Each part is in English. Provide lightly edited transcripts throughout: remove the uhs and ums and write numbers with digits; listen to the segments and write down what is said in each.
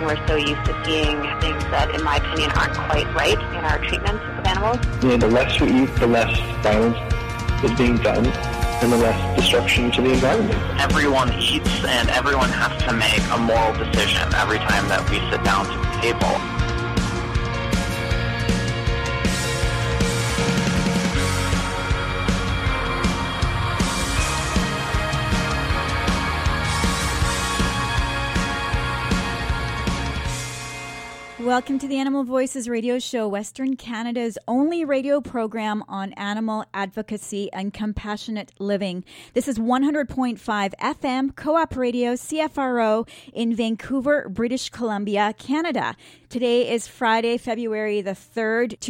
we're so used to seeing things that, in my opinion, aren't quite right in our treatment of animals. The less we eat, the less violence is being done, and the less destruction to the environment. Everyone eats, and everyone has to make a moral decision every time that we sit down to the table. Welcome to the Animal Voices radio show, Western Canada's only radio program on animal advocacy and compassionate living. This is 100.5 FM, Co-op Radio, CFRO in Vancouver, British Columbia, Canada. Today is Friday, February the 3rd,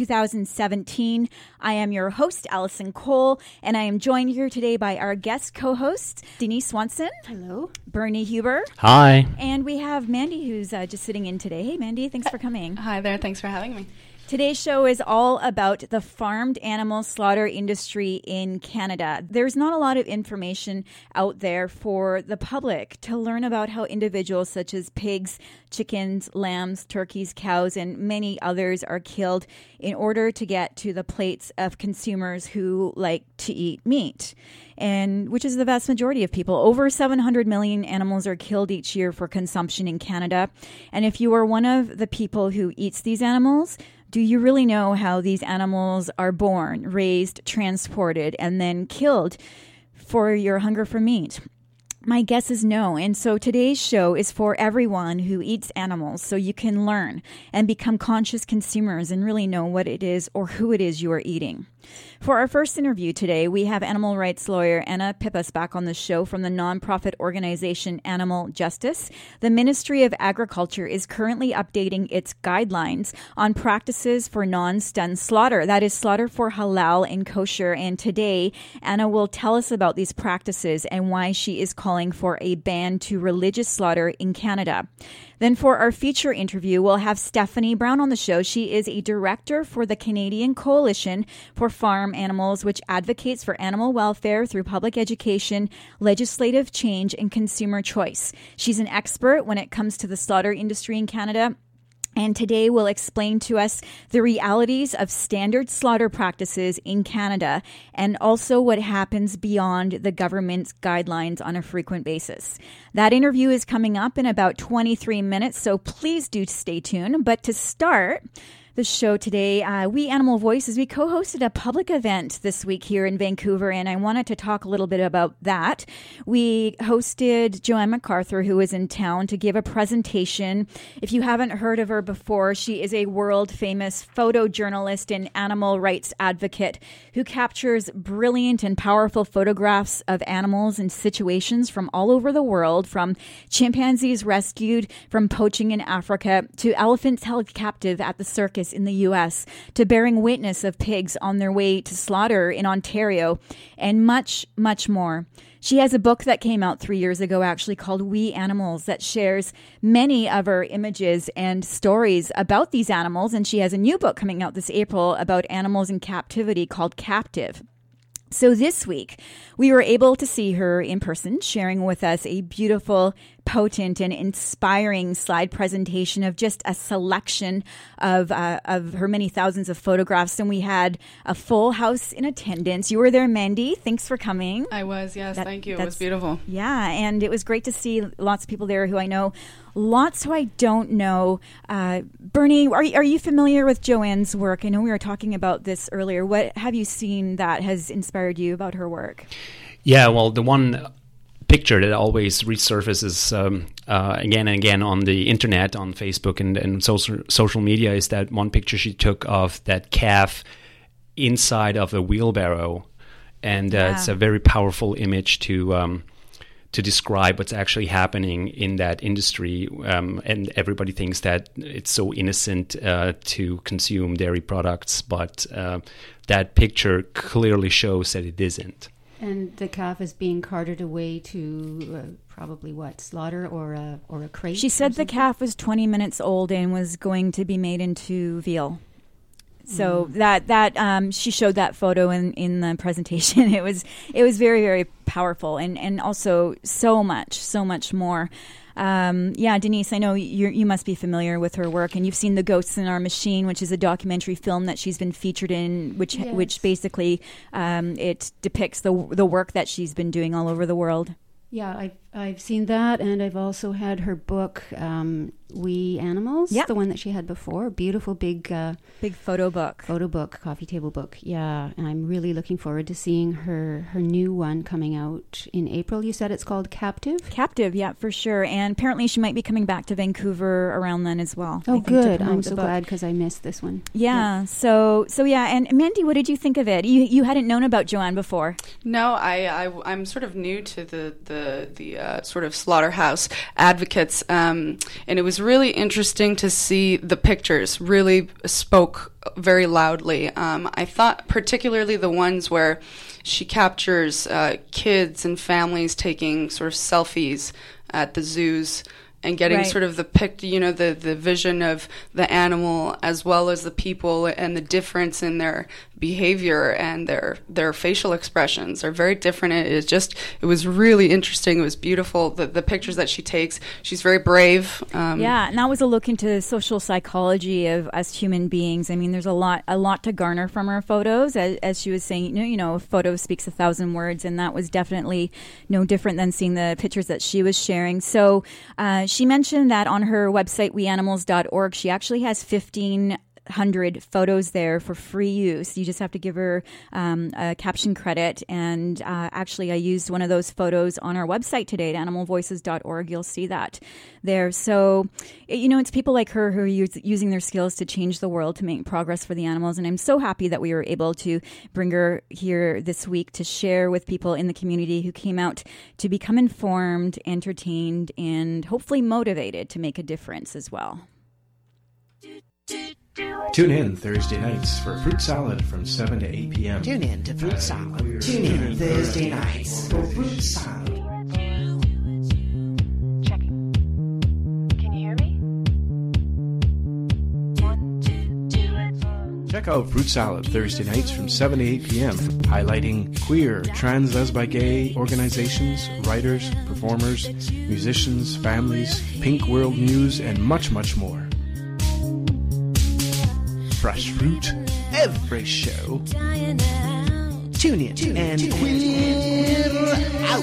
2017. I am your host, Allison Cole, and I am joined here today by our guest co-hosts, Denise Swanson. Hello. Bernie Huber. Hi. And we have Mandy, who's just sitting in today. Hey, Mandy, thanks for coming. Hi there. Thanks for having me. Today's show is all about the farmed animal slaughter industry in Canada. There's not a lot of information out there for the public to learn about how individuals such as pigs, chickens, lambs, turkeys, cows, and many others are killed in order to get to the plates of consumers who like to eat meat, and which is the vast majority of people. Over 700 million animals are killed each year for consumption in Canada. And if you are one of the people who eats these animals, do you really know how these animals are born, raised, transported, and then killed for your hunger for meat? My guess is no. And so today's show is for everyone who eats animals, so you can learn and become conscious consumers and really know what it is or who it is you are eating. For our first interview today, we have animal rights lawyer Anna Pippas back on the show from the nonprofit organization Animal Justice. The Ministry of Agriculture is currently updating its guidelines on practices for non-stun slaughter. That is slaughter for halal and kosher. And today, Anna will tell us about these practices and why she is calling for a ban to religious slaughter in Canada. Then for our feature interview, we'll have Stephanie Brown on the show. She is a director for the Canadian Coalition for Farm Animals, which advocates for animal welfare through public education, legislative change, and consumer choice. She's an expert when it comes to the slaughter industry in Canada, and today will explain to us the realities of standard slaughter practices in Canada and also what happens beyond the government's guidelines on a frequent basis. That interview is coming up in about 23 minutes, so please do stay tuned. But to start the show today, we Animal Voices, we co-hosted a public event this week here in Vancouver, and I wanted to talk a little bit about that. We hosted Joanne MacArthur, who was in town, to give a presentation. If you haven't heard of her before, she is a world-famous photojournalist and animal rights advocate who captures brilliant and powerful photographs of animals and situations from all over the world, from chimpanzees rescued from poaching in Africa to elephants held captive at the circus in the U.S., to bearing witness of pigs on their way to slaughter in Ontario, and much, much more. She has a book that came out 3 years ago, actually, called We Animals, that shares many of her images and stories about these animals. And she has a new book coming out this April about animals in captivity called Captive. So this week, we were able to see her in person, sharing with us a beautiful, potent, and inspiring slide presentation of just a selection of her many thousands of photographs. And we had a full house in attendance. You were there, Mandy. Thanks for coming. I was, yes. Thank you. It was beautiful. Yeah, and it was great to see lots of people there who I know, lots who I don't know. Bernie, are you familiar with Joanne's work? I know we were talking about this earlier. What have you seen that has inspired you about her work? Yeah, well, the one picture that always resurfaces again and again on the internet, on Facebook and social media, is that one picture she took of that calf inside of a wheelbarrow. And it's a very powerful image to describe what's actually happening in that industry. And everybody thinks that it's so innocent to consume dairy products, but that picture clearly shows that it isn't. And the calf is being carted away to probably slaughter or a crate? She said the calf was 20 minutes old and was going to be made into veal. So that she showed that photo in the presentation. It was very, very powerful, and also so much more. Denise, I know you must be familiar with her work, and you've seen The Ghosts in Our Machine, which is a documentary film that she's been featured in, which basically it depicts the work that she's been doing all over the world. Yeah, I've seen that, and I've also had her book, We Animals, the one that she had before. Beautiful big photo book. Coffee table book. Yeah, and I'm really looking forward to seeing her new one coming out in April. You said it's called Captive? Captive, yeah, for sure. And apparently she might be coming back to Vancouver around then as well. Oh, good. I'm so glad because I missed this one. Yeah. So yeah. And Mandy, what did you think of it? You hadn't known about Joanne before. No, I'm sort of new to the sort of slaughterhouse advocates, and it was really interesting to see the pictures really spoke very loudly. I thought particularly the ones where she captures kids and families taking sort of selfies at the zoos and getting sort of the vision of the animal as well as the people, and the difference in their behavior and their facial expressions are very different. It was really interesting. It was beautiful. The pictures that she takes, she's very brave. And that was a look into social psychology of us human beings. I mean, there's a lot to garner from her photos. As she was saying, a photo speaks 1,000 words, and that was definitely no different than seeing the pictures that she was sharing. So she mentioned that on her website, weanimals.org, she actually has 1,500 photos there for free use. You just have to give her a caption credit. And actually, I used one of those photos on our website today at animalvoices.org. You'll see that there. So, it's people like her who are using their skills to change the world, to make progress for the animals. And I'm so happy that we were able to bring her here this week to share with people in the community who came out to become informed, entertained, and hopefully motivated to make a difference as well. Tune in Thursday nights for Fruit Salad from 7 to 8 p.m. Tune in to Fruit Salad. Tune in Thursday nights for Fruit Salad. Checking. Can you hear me? 1, 2, 2. Check out Fruit Salad Thursday nights from 7 to 8 p.m. highlighting queer, trans, lesbi, gay organizations, writers, performers, musicians, families, Pink World news, and much, much more. Fresh fruit every show. Tune in and queer out.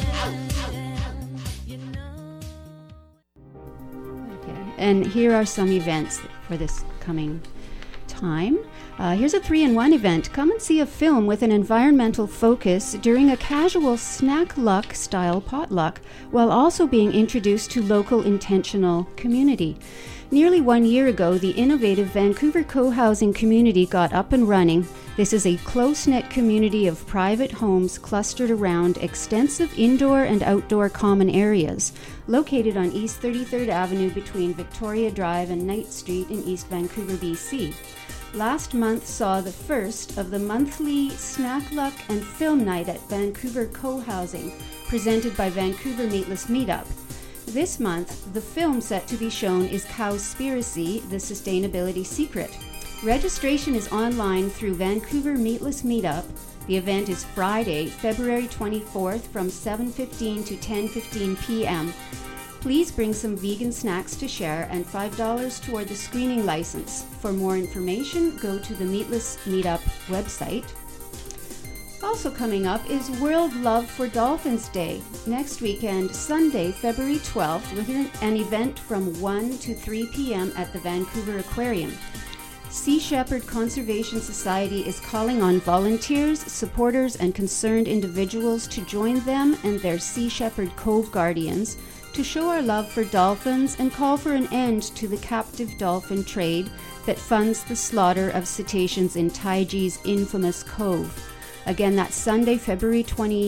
Okay, and here are some events for this coming time. Here's a 3-in-1 event. Come and see a film with an environmental focus during a casual snack luck style potluck, while also being introduced to local intentional community. Nearly 1 year ago, the innovative Vancouver co-housing community got up and running. This is a close-knit community of private homes clustered around extensive indoor and outdoor common areas, located on East 33rd Avenue between Victoria Drive and Knight Street in East Vancouver, BC. Last month saw the first of the monthly Snack Luck and Film Night at Vancouver Co-housing, presented by Vancouver Meatless Meetup. This month, the film set to be shown is Cowspiracy, the Sustainability Secret. Registration is online through Vancouver Meatless Meetup. The event is Friday, February 24th from 7:15 to 10:15 p.m. Please bring some vegan snacks to share and $5 toward the screening license. For more information, go to the Meatless Meetup website. Also coming up is World Love for Dolphins Day. Next weekend, Sunday, February 12th, with an event from 1 to 3 p.m. at the Vancouver Aquarium. Sea Shepherd Conservation Society is calling on volunteers, supporters, and concerned individuals to join them and their Sea Shepherd Cove Guardians to show our love for dolphins and call for an end to the captive dolphin trade that funds the slaughter of cetaceans in Taiji's infamous cove. Again, that's Sunday, February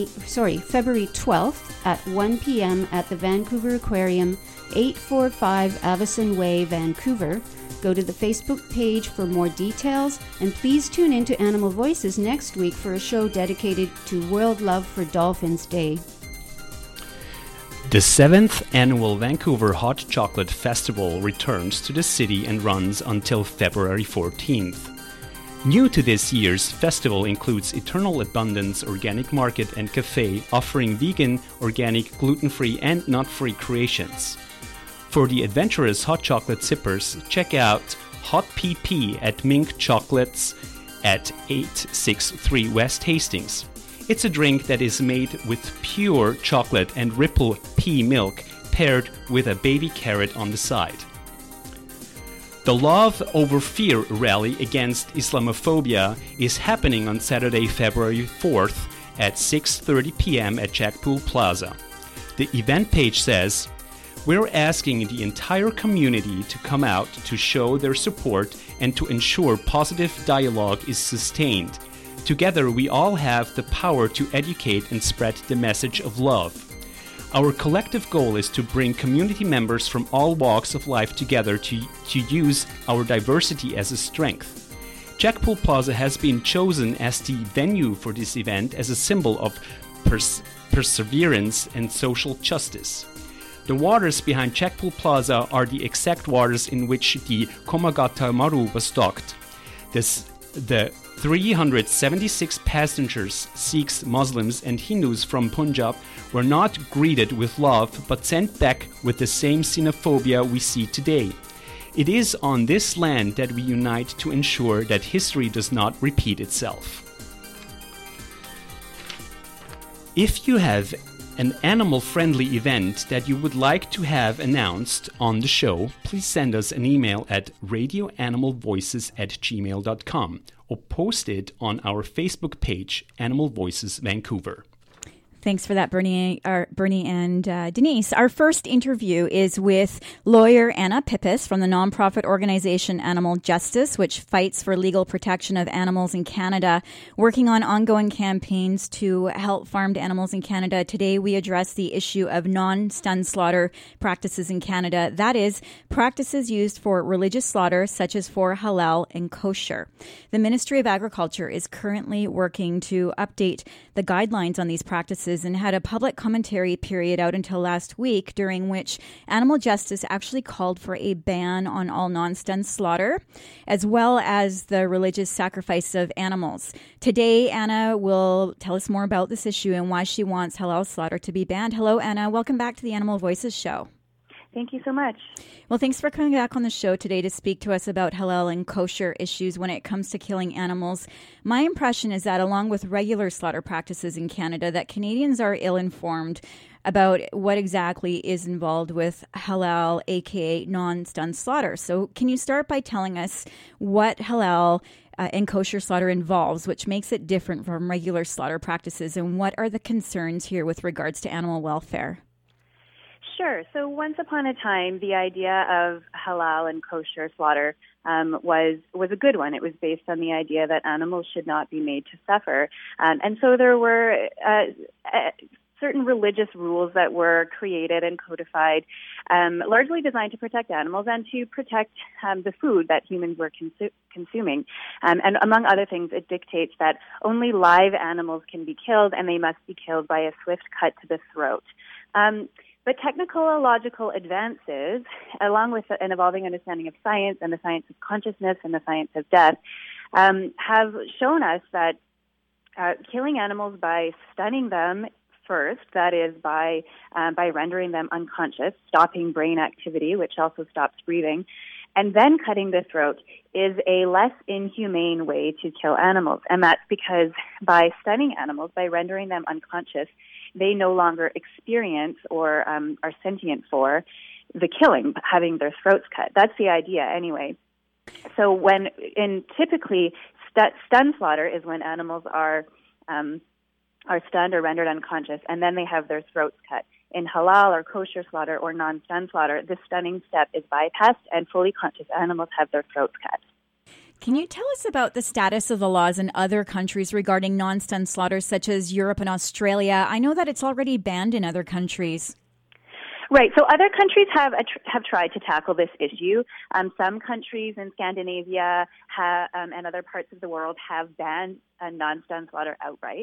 12th at 1 p.m. at the Vancouver Aquarium, 845 Avison Way, Vancouver. Go to the Facebook page for more details, and please tune in to Animal Voices next week for a show dedicated to World Love for Dolphins Day. The 7th annual Vancouver Hot Chocolate Festival returns to the city and runs until February 14th. New to this year's festival includes Eternal Abundance Organic Market and Cafe, offering vegan, organic, gluten-free, and nut-free creations. For the adventurous hot chocolate sippers, check out Hot PP at Mink Chocolates at 863 West Hastings. It's a drink that is made with pure chocolate and Ripple pea milk paired with a baby carrot on the side. The Love Over Fear rally against Islamophobia is happening on Saturday, February 4th at 6:30 p.m. at Jackpool Plaza. The event page says, "We're asking the entire community to come out to show their support and to ensure positive dialogue is sustained. Together we all have the power to educate and spread the message of love. Our collective goal is to bring community members from all walks of life together to use our diversity as a strength." Jackpool Plaza has been chosen as the venue for this event as a symbol of perseverance and social justice. The waters behind Jackpool Plaza are the exact waters in which the Komagata Maru was docked. The 376 passengers, Sikhs, Muslims, and Hindus from Punjab were not greeted with love but sent back with the same xenophobia we see today. It is on this land that we unite to ensure that history does not repeat itself. If you have an animal-friendly event that you would like to have announced on the show, please send us an email at radioanimalvoices@gmail.com or post it on our Facebook page, Animal Voices Vancouver. Thanks for that, Bernie and Denise. Our first interview is with lawyer Anna Pippis from the nonprofit organization Animal Justice, which fights for legal protection of animals in Canada, working on ongoing campaigns to help farmed animals in Canada. Today, we address the issue of non-stun slaughter practices in Canada. That is, practices used for religious slaughter, such as for halal and kosher. The Ministry of Agriculture is currently working to update the guidelines on these practices and had a public commentary period out until last week, during which Animal Justice actually called for a ban on all non-stun slaughter, as well as the religious sacrifice of animals. Today, Anna will tell us more about this issue and why she wants halal slaughter to be banned. Hello, Anna. Welcome back to the Animal Voices show. Thank you so much. Well, thanks for coming back on the show today to speak to us about halal and kosher issues when it comes to killing animals. My impression is that, along with regular slaughter practices in Canada, that Canadians are ill-informed about what exactly is involved with halal, aka non-stun slaughter. So can you start by telling us what halal and kosher slaughter involves, which makes it different from regular slaughter practices, and what are the concerns here with regards to animal welfare? Sure. So once upon a time, the idea of halal and kosher slaughter was a good one. It was based on the idea that animals should not be made to suffer. And so there were certain religious rules that were created and codified, largely designed to protect animals and to protect the food that humans were consuming. And among other things, it dictates that only live animals can be killed, and they must be killed by a swift cut to the throat. But technological advances, along with an evolving understanding of science and the science of consciousness and the science of death, have shown us that killing animals by stunning them first, that is by rendering them unconscious, stopping brain activity, which also stops breathing, and then cutting the throat, is a less inhumane way to kill animals. And that's because by stunning animals, by rendering them unconscious, they no longer experience or are sentient for the killing, having their throats cut. That's the idea anyway. So typically stun slaughter is when animals are stunned or rendered unconscious, and then they have their throats cut. In halal or kosher slaughter or non-stun slaughter, the stunning step is bypassed and fully conscious animals have their throats cut. Can you tell us about the status of the laws in other countries regarding non-stun slaughter, such as Europe and Australia? I know that it's already banned in other countries. Right. So other countries have tried to tackle this issue. Some countries in Scandinavia and other parts of the world have banned non-stun slaughter outright.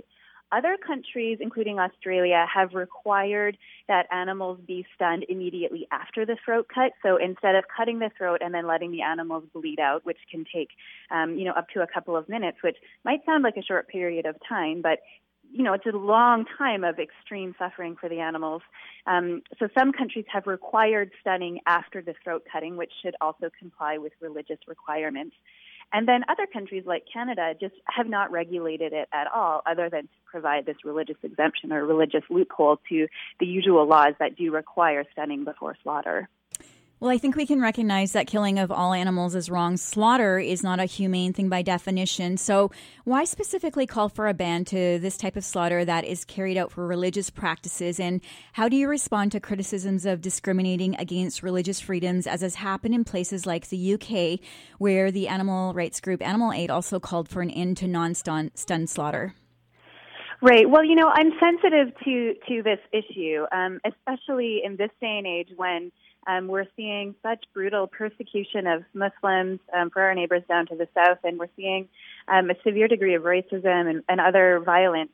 Other countries, including Australia, have required that animals be stunned immediately after the throat cut. So instead of cutting the throat and then letting the animals bleed out, which can take, up to a couple of minutes, which might sound like a short period of time, but it's a long time of extreme suffering for the animals. So some countries have required stunning after the throat cutting, which should also comply with religious requirements. And then other countries like Canada just have not regulated it at all, other than to provide this religious exemption or religious loophole to the usual laws that do require stunning before slaughter. Well, I think we can recognize that killing of all animals is wrong. Slaughter is not a humane thing by definition. So why specifically call for a ban to this type of slaughter that is carried out for religious practices? And how do you respond to criticisms of discriminating against religious freedoms, as has happened in places like the UK, where the animal rights group Animal Aid also called for an end to non-stun slaughter? Right. Well, I'm sensitive to this issue, especially in this day and age when we're seeing such brutal persecution of Muslims for our neighbors down to the south, and we're seeing a severe degree of racism and other violence.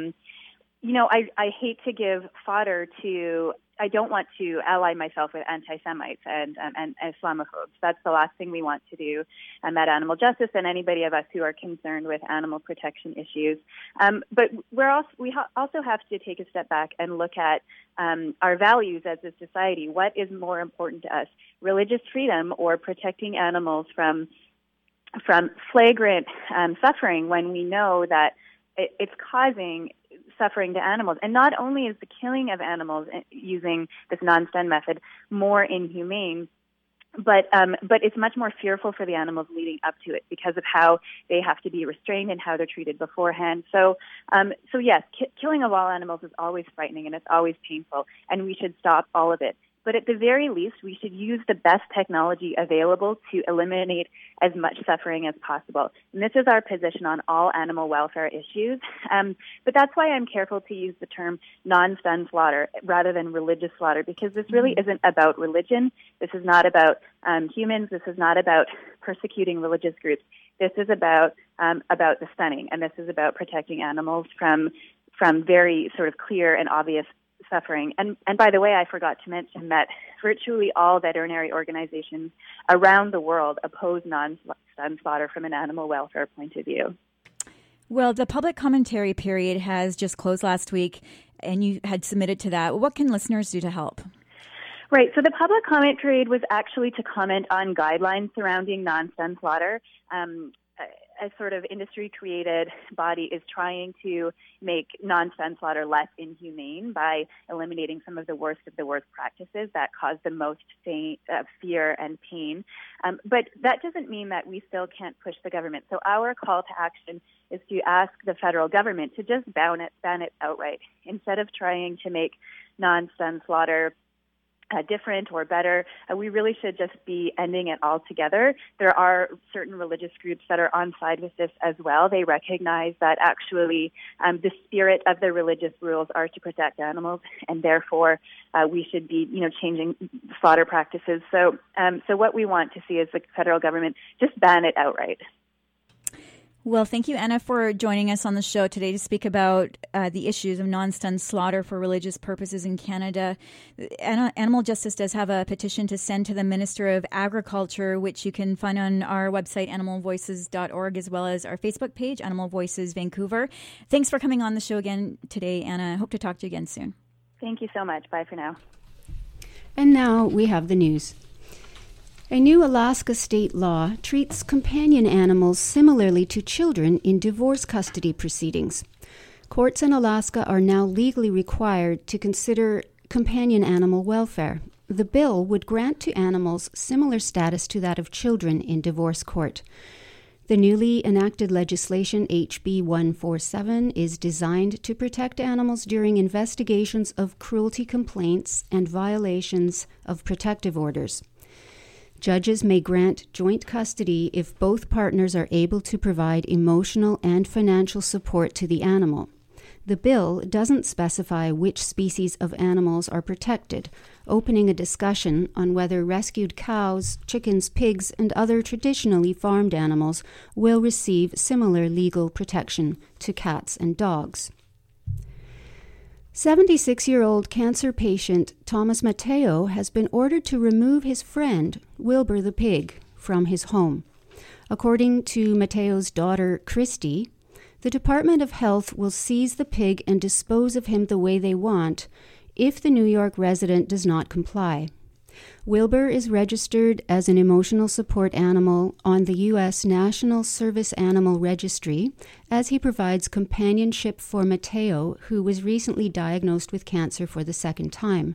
I hate to give fodder to. I don't want to ally myself with anti-Semites and Islamophobes. That's the last thing we want to do at Animal Justice and anybody of us who are concerned with animal protection issues. But we also have to take a step back and look at our values as a society. What is more important to us, religious freedom or protecting animals from flagrant suffering when we know that it's causing suffering to animals? And not only is the killing of animals using this non-stun method more inhumane, but it's much more fearful for the animals leading up to it because of how they have to be restrained and how they're treated beforehand. So yes, killing of all animals is always frightening and it's always painful, and we should stop all of it. But at the very least, we should use the best technology available to eliminate as much suffering as possible. And this is our position on all animal welfare issues. But that's why I'm careful to use the term non-stun slaughter rather than religious slaughter, because this really isn't about religion. This is not about humans. This is not about persecuting religious groups. This is about the stunning, and this is about protecting animals from very sort of clear and obvious suffering. And by the way, I forgot to mention that virtually all veterinary organizations around the world oppose non-stun slaughter from an animal welfare point of view. Well, the public commentary period has just closed last week, and you had submitted to that. What can listeners do to help? Right. So the public comment period was actually to comment on guidelines surrounding non-stun slaughter. A sort of industry-created body is trying to make non-stun slaughter less inhumane by eliminating some of the worst practices that cause the most fear and pain. But that doesn't mean that we still can't push the government. So our call to action is to ask the federal government to just ban it outright. Instead of trying to make non-stun slaughter different or better, we really should just be ending it altogether. There are certain religious groups that are on side with this as well. They recognize that actually the spirit of the religious rules are to protect animals, and therefore we should be, changing slaughter practices. So what we want to see is the federal government just ban it outright. Well, thank you, Anna, for joining us on the show today to speak about the issues of non-stun slaughter for religious purposes in Canada. Animal Justice does have a petition to send to the Minister of Agriculture, which you can find on our website, animalvoices.org, as well as our Facebook page, Animal Voices Vancouver. Thanks for coming on the show again today, Anna. I hope to talk to you again soon. Thank you so much. Bye for now. And now we have the news. A new Alaska state law treats companion animals similarly to children in divorce custody proceedings. Courts in Alaska are now legally required to consider companion animal welfare. The bill would grant to animals similar status to that of children in divorce court. The newly enacted legislation, HB 147, is designed to protect animals during investigations of cruelty complaints and violations of protective orders. Judges may grant joint custody if both partners are able to provide emotional and financial support to the animal. The bill doesn't specify which species of animals are protected, opening a discussion on whether rescued cows, chickens, pigs, and other traditionally farmed animals will receive similar legal protection to cats and dogs. 76-year-old cancer patient Thomas Mateo has been ordered to remove his friend, Wilbur the pig, from his home. According to Mateo's daughter, Christy, the Department of Health will seize the pig and dispose of him the way they want if the New York resident does not comply. Wilbur is registered as an emotional support animal on the U.S. National Service Animal Registry, as he provides companionship for Mateo, who was recently diagnosed with cancer for the second time.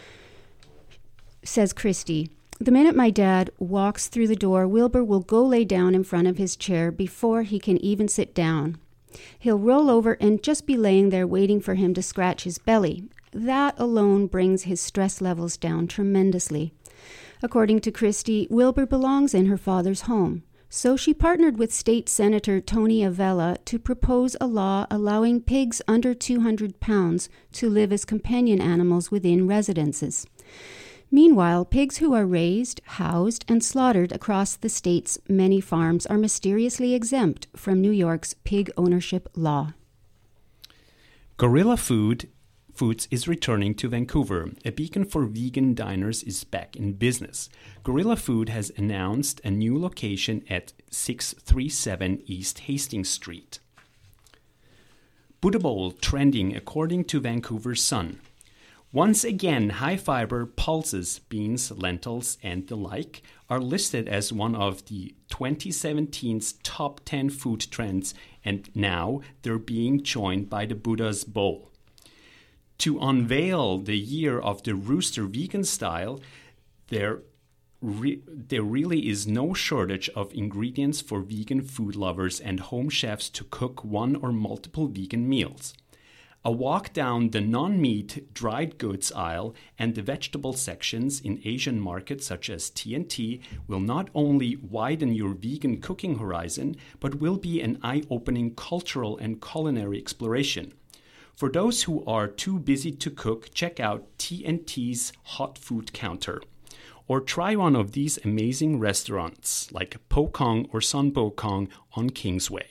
Says Christy, "The minute my dad walks through the door, Wilbur will go lay down in front of his chair before he can even sit down. He'll roll over and just be laying there waiting for him to scratch his belly. That alone brings his stress levels down tremendously." According to Christy, Wilbur belongs in her father's home, so she partnered with State Senator Tony Avella to propose a law allowing pigs under 200 pounds to live as companion animals within residences. Meanwhile, pigs who are raised, housed, and slaughtered across the state's many farms are mysteriously exempt from New York's pig ownership law. Gorilla Foods is returning to Vancouver. A beacon for vegan diners is back in business. Gorilla Food has announced a new location at 637 East Hastings Street. Buddha Bowl trending according to Vancouver Sun. Once again, high-fiber pulses, beans, lentils, and the like are listed as one of the 2017's top 10 food trends, and now they're being joined by the Buddha's Bowl. To unveil the year of the rooster vegan style, there really is no shortage of ingredients for vegan food lovers and home chefs to cook one or multiple vegan meals. A walk down the non-meat dried goods aisle and the vegetable sections in Asian markets such as T&T will not only widen your vegan cooking horizon, but will be an eye-opening cultural and culinary exploration. For those who are too busy to cook, check out T&T's Hot Food Counter. Or try one of these amazing restaurants like Po Kong or Sun Po Kong on Kingsway.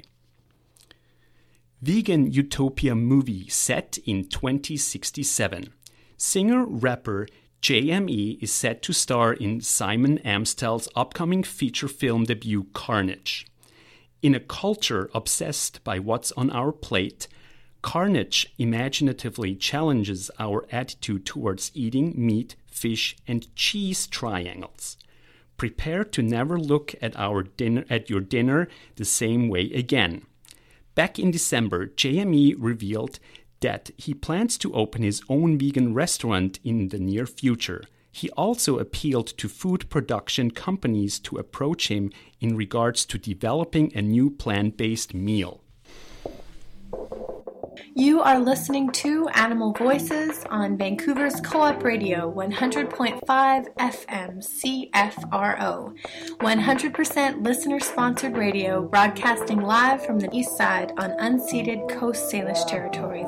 Vegan Utopia movie set in 2067. Singer-rapper JME is set to star in Simon Amstell's upcoming feature film debut Carnage. In a culture obsessed by what's on our plate, Carnage imaginatively challenges our attitude towards eating meat, fish, and cheese triangles. Prepare to never look at your dinner the same way again. Back in December, JME revealed that he plans to open his own vegan restaurant in the near future. He also appealed to food production companies to approach him in regards to developing a new plant-based meal. You are listening to Animal Voices on Vancouver's Co-op Radio 100.5 FM CFRO. 100% listener-sponsored radio broadcasting live from the east side on unceded Coast Salish territories.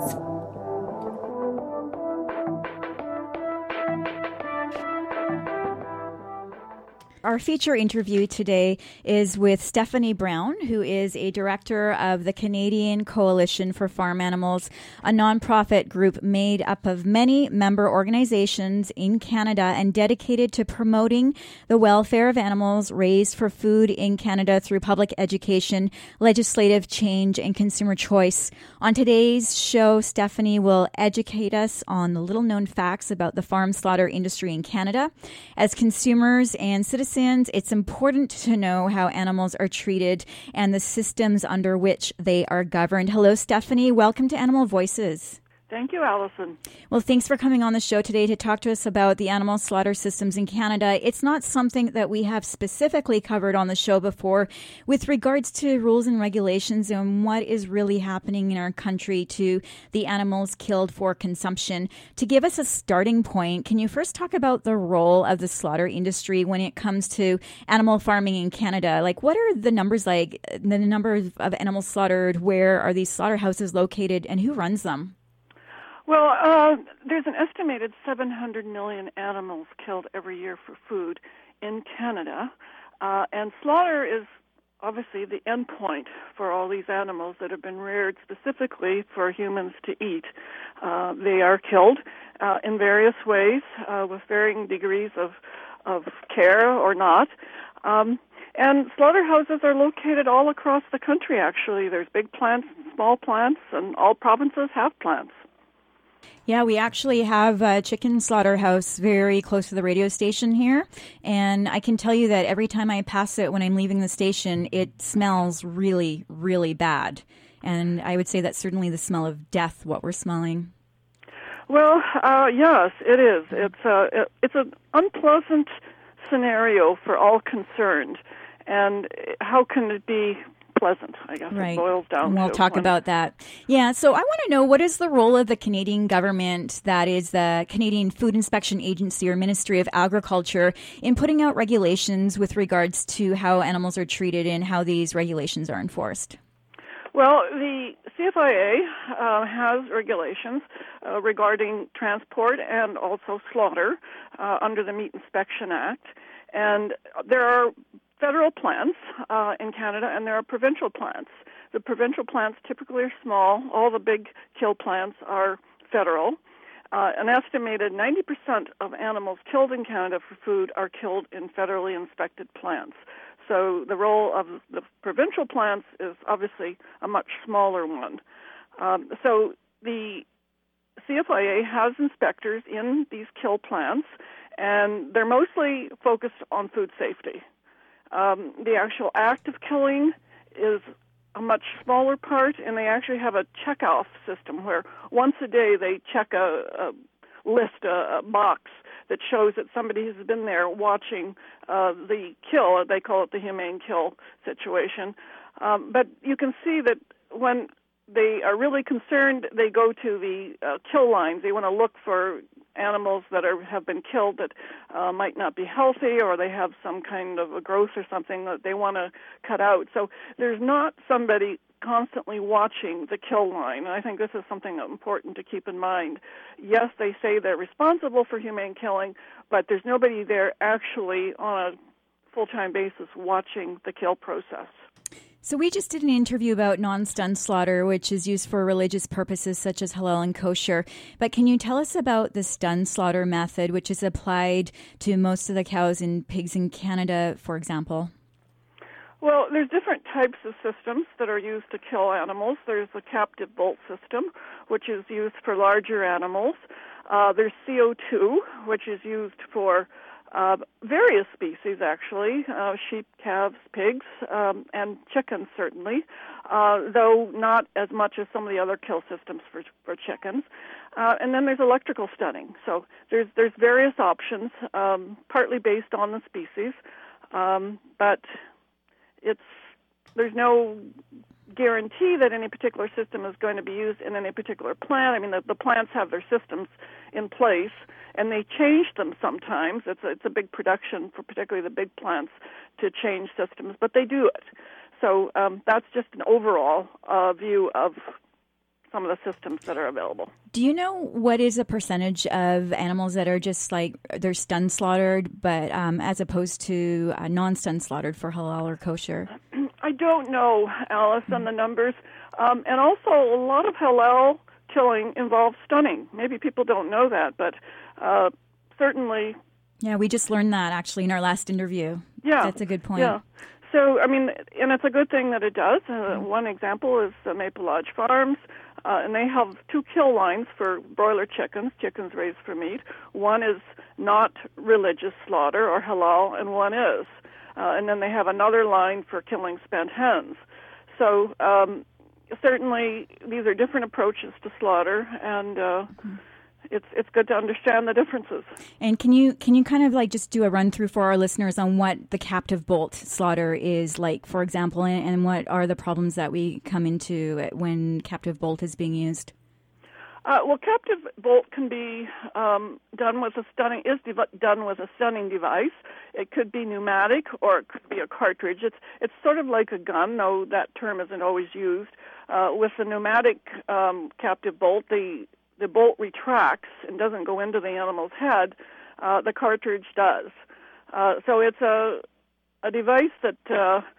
Our feature interview today is with Stephanie Brown, who is a director of the Canadian Coalition for Farm Animals, a nonprofit group made up of many member organizations in Canada and dedicated to promoting the welfare of animals raised for food in Canada through public education, legislative change, and consumer choice. On today's show, Stephanie will educate us on the little-known facts about the farm slaughter industry in Canada. As consumers and citizens, it's important to know how animals are treated and the systems under which they are governed. Hello, Stephanie. Welcome to Animal Voices. Thank you, Allison. Well, thanks for coming on the show today to talk to us about the animal slaughter systems in Canada. It's not something that we have specifically covered on the show before with regards to rules and regulations and what is really happening in our country to the animals killed for consumption. To give us a starting point, can you first talk about the role of the slaughter industry when it comes to animal farming in Canada? Like, what are the numbers like, the number of animals slaughtered? Where are these slaughterhouses located and who runs them? Well, there's an estimated 700 million animals killed every year for food in Canada, and slaughter is obviously the end point for all these animals that have been reared specifically for humans to eat. They are killed in various ways with varying degrees of care or not. And slaughterhouses are located all across the country, actually. There's big plants and small plants, and all provinces have plants. Yeah, we actually have a chicken slaughterhouse very close to the radio station here. And I can tell you that every time I pass it when I'm leaving the station, it smells really, really bad. And I would say that's certainly the smell of death, what we're smelling. Well, yes, it is. It's an unpleasant scenario for all concerned. And how can it be pleasant, I guess right. It boils down to. We'll talk about that. Yeah, so I want to know, what is the role of the Canadian government, that is the Canadian Food Inspection Agency or Ministry of Agriculture, in putting out regulations with regards to how animals are treated and how these regulations are enforced? Well, the CFIA has regulations regarding transport and also slaughter under the Meat Inspection Act. And there are federal plants in Canada, and there are provincial plants. The provincial plants typically are small. All the big kill plants are federal. An estimated 90% of animals killed in Canada for food are killed in federally inspected plants. So the role of the provincial plants is obviously a much smaller one. So the CFIA has inspectors in these kill plants, and they're mostly focused on food safety. The actual act of killing is a much smaller part, and they actually have a check-off system where once a day they check a box that shows that somebody has been there watching the kill. They call it the humane kill situation. But you can see that when they are really concerned, they go to the kill lines. They want to look for animals that have been killed that might not be healthy, or they have some kind of a growth or something that they want to cut out. So there's not somebody constantly watching the kill line. And I think this is something important to keep in mind. Yes, they say they're responsible for humane killing, but there's nobody there actually on a full-time basis watching the kill process. So we just did an interview about non-stun slaughter, which is used for religious purposes such as halal and kosher. But can you tell us about the stun slaughter method, which is applied to most of the cows and pigs in Canada, for example? Well, there's different types of systems that are used to kill animals. There's the captive bolt system, which is used for larger animals. There's CO2, which is used for various species, actually, sheep, calves, pigs, and chickens, certainly, though not as much as some of the other kill systems for chickens. And then there's electrical stunning. So there's various options, partly based on the species, but there's no guarantee that any particular system is going to be used in any particular plant. I mean, the plants have their systems in place, and they change them sometimes. It's a big production for particularly the big plants to change systems, but they do it. So that's just an overall view of some of the systems that are available. Do you know what is a percentage of animals that are just like they're stun slaughtered, but as opposed to non-stun slaughtered for halal or kosher? I don't know, Alice, on the numbers. And also, a lot of halal killing involves stunning. Maybe people don't know that, but certainly... Yeah, we just learned that, actually, in our last interview. Yeah. That's a good point. Yeah. So, I mean, and it's a good thing that it does. One example is Maple Lodge Farms, and they have two kill lines for broiler chickens raised for meat. One is not religious slaughter or halal, and one is. And then they have another line for killing spent hens. So certainly these are different approaches to slaughter, and it's good to understand the differences. And can you kind of like just do a run through for our listeners on what the captive bolt slaughter is like, for example, and what are the problems that we come into when captive bolt is being used? Well, captive bolt can be done with a stunning device. It could be pneumatic or it could be a cartridge. It's sort of like a gun, though that term isn't always used. With the pneumatic captive bolt, the bolt retracts and doesn't go into the animal's head. The cartridge does. So it's a device that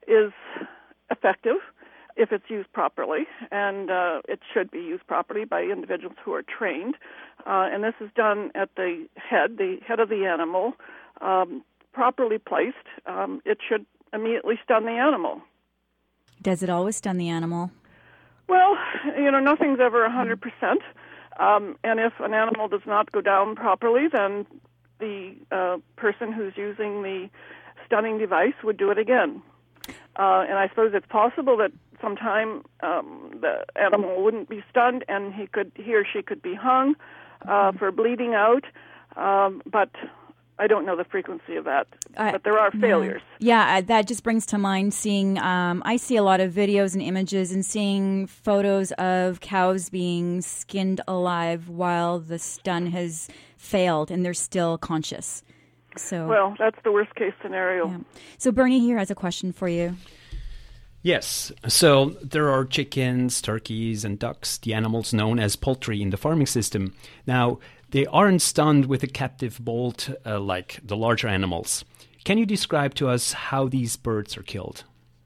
is effective if it's used properly, and it should be used properly by individuals who are trained. And this is done at the head of the animal, properly placed. It should immediately stun the animal. Does it always stun the animal? Well, nothing's ever 100%. And if an animal does not go down properly, then the person who's using the stunning device would do it again. And I suppose it's possible that sometime the animal wouldn't be stunned, and he or she could be hung for bleeding out. But I don't know the frequency of that. But there are failures. Yeah, that just brings to mind seeing. I see a lot of videos and images, and seeing photos of cows being skinned alive while the stun has failed, and they're still conscious. So, well, that's the worst case scenario. Yeah. So Bernie here has a question for you. Yes. So there are chickens, turkeys, and ducks, the animals known as poultry in the farming system. Now, they aren't stunned with a captive bolt like the larger animals. Can you describe to us how these birds are killed?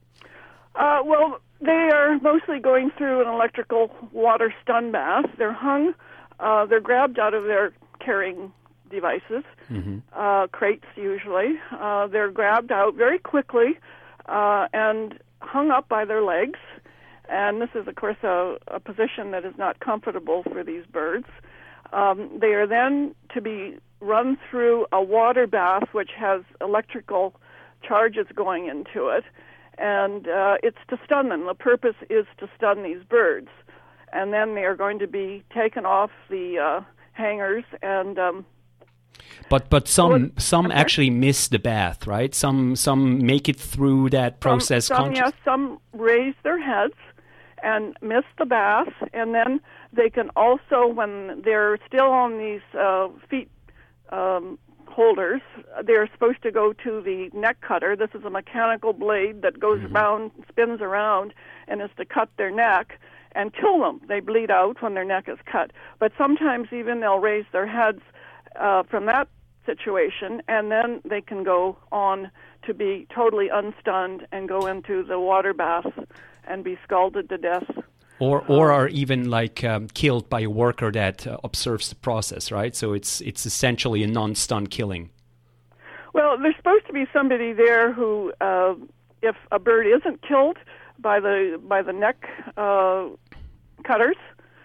Well, they are mostly going through an electrical water stun bath. They're hung. They're grabbed out of their carrying devices, crates usually. They're grabbed out very quickly and hung up by their legs. And this is, of course, a position that is not comfortable for these birds. They are then to be run through a water bath which has electrical charges going into it, and it's to stun them. The purpose is to stun these birds. And then they are going to be taken off the hangers and... But some actually miss the bath, right? Some make it through that process. Some raise their heads and miss the bath, and then they can also, when they're still on these feet holders, they're supposed to go to the neck cutter. This is a mechanical blade that goes around, spins around, and is to cut their neck and kill them. They bleed out when their neck is cut. But sometimes even they'll raise their heads from that situation, and then they can go on to be totally unstunned and go into the water bath and be scalded to death. Or are even killed by a worker that observes the process, right? So it's essentially a non-stun killing. Well, there's supposed to be somebody there who, if a bird isn't killed by the neck cutters,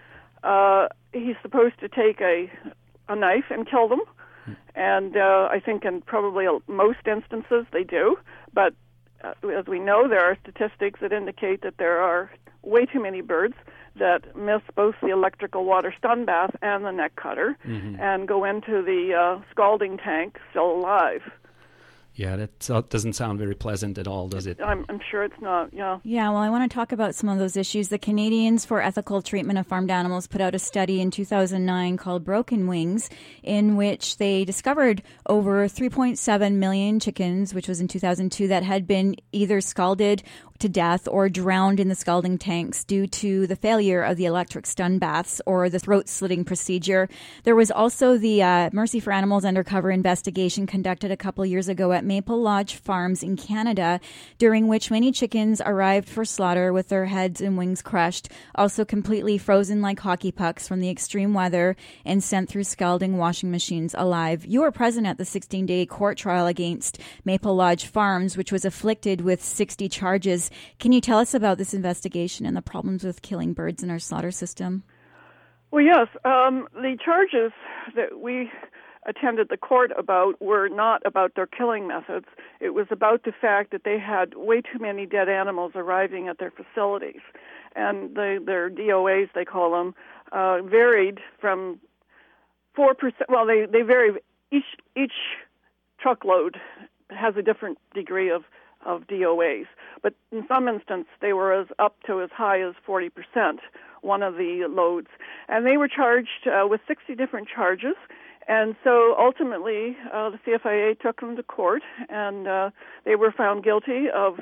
he's supposed to take a knife and kill them. And I think in probably most instances they do. But as we know, there are statistics that indicate that there are way too many birds that miss both the electrical water stun bath and the neck cutter and go into the scalding tank still alive. Yeah, that doesn't sound very pleasant at all, does it? I'm sure it's not, yeah. Yeah, well, I want to talk about some of those issues. The Canadians for Ethical Treatment of Farmed Animals put out a study in 2009 called Broken Wings, in which they discovered over 3.7 million chickens, which was in 2002, that had been either scalded to death or drowned in the scalding tanks due to the failure of the electric stun baths or the throat slitting procedure. There was also the Mercy for Animals undercover investigation conducted a couple years ago at Maple Lodge Farms in Canada, during which many chickens arrived for slaughter with their heads and wings crushed, also completely frozen like hockey pucks from the extreme weather, and sent through scalding washing machines alive. You were present at the 16-day court trial against Maple Lodge Farms, which was afflicted with 60 charges. Can you tell us about this investigation and the problems with killing birds in our slaughter system? Well, yes. The charges that we attended the court about were not about their killing methods. It was about the fact that they had way too many dead animals arriving at their facilities. And their DOAs, they call them, varied from 4%. Well, they vary. Each truckload has a different degree of DOAs. But in some instances, they were up to as high as 40%, one of the loads. And they were charged with 60 different charges. And so ultimately, the CFIA took them to court, and they were found guilty of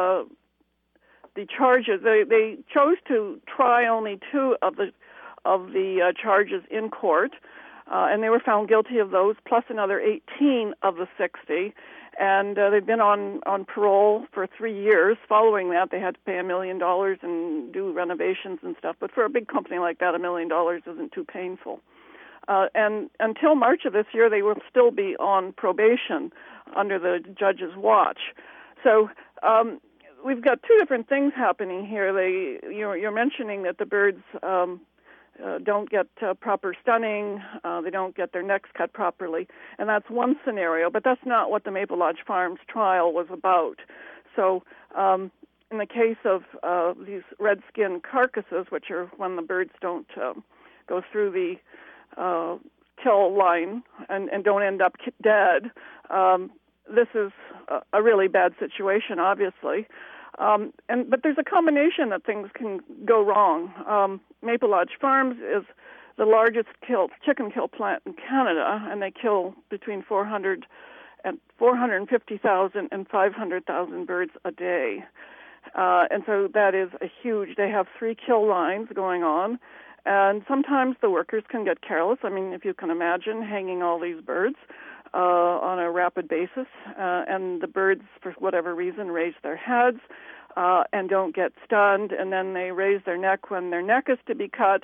the charges. They chose to try only two of the charges in court. and they were found guilty of those, plus another 18 of the 60. And they've been on parole for 3 years. Following that, they had to pay $1 million and do renovations and stuff. But for a big company like that, $1 million isn't too painful. And until March of this year, they will still be on probation under the judge's watch. So we've got two different things happening here. You're mentioning that the birds don't get proper stunning, they don't get their necks cut properly, and that's one scenario, but that's not what the Maple Lodge Farms trial was about. So in the case of these red skin carcasses, which are when the birds don't go through the kill line and don't end up dead, this is a really bad situation, obviously. But there's a combination that things can go wrong. Maple Lodge Farms is the largest chicken kill plant in Canada, and they kill between 450,000 and 500,000 birds a day. And so that is a huge. They have 3 kill lines going on, and sometimes the workers can get careless. I mean, if you can imagine hanging all these birds on a rapid basis, and the birds, for whatever reason, raise their heads and don't get stunned, and then they raise their neck when their neck is to be cut.